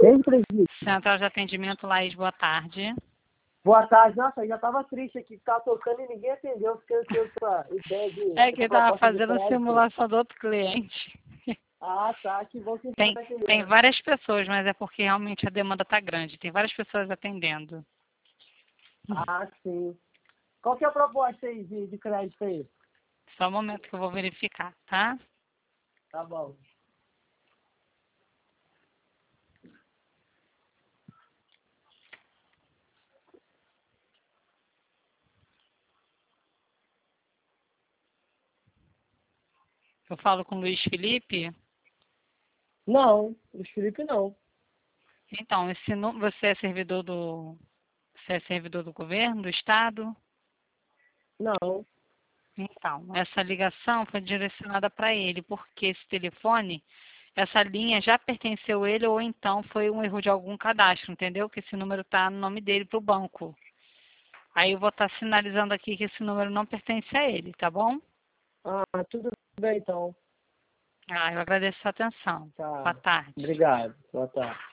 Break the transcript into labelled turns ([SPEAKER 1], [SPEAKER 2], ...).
[SPEAKER 1] Quem, presidente?
[SPEAKER 2] Central de Atendimento, Laís, boa tarde.
[SPEAKER 1] Boa tarde. Nossa, eu já tava triste aqui, que tava tocando e ninguém atendeu. Fiquei ansioso pra ideia de...
[SPEAKER 2] É que eu tava
[SPEAKER 1] proposta de
[SPEAKER 2] fazendo
[SPEAKER 1] crédito.
[SPEAKER 2] simulação do outro cliente.
[SPEAKER 1] Ah, tá. Que bom que você
[SPEAKER 2] Tem,
[SPEAKER 1] tá atendendo.
[SPEAKER 2] tem várias pessoas, mas é porque realmente a demanda tá grande. Tem várias pessoas atendendo.
[SPEAKER 1] Ah, sim. Qual que é a proposta aí de crédito aí?
[SPEAKER 2] Só um momento que eu vou verificar, tá?
[SPEAKER 1] Tá bom.
[SPEAKER 2] Eu falo com o Luiz Felipe.
[SPEAKER 1] Não, o Felipe não.
[SPEAKER 2] Então, você é servidor do... Você é servidor do governo, do estado?
[SPEAKER 1] Não.
[SPEAKER 2] Então, essa ligação foi direcionada para ele, porque esse telefone, essa linha já pertenceu a ele ou então foi um erro de algum cadastro, entendeu? Que esse número está no nome dele para o banco. Aí eu vou estar sinalizando aqui que esse número não pertence a ele, tá bom?
[SPEAKER 1] Ah, tudo bem então.
[SPEAKER 2] Ah, eu agradeço a sua atenção. Boa
[SPEAKER 1] Tá.
[SPEAKER 2] tarde.
[SPEAKER 1] Obrigado. Boa tarde.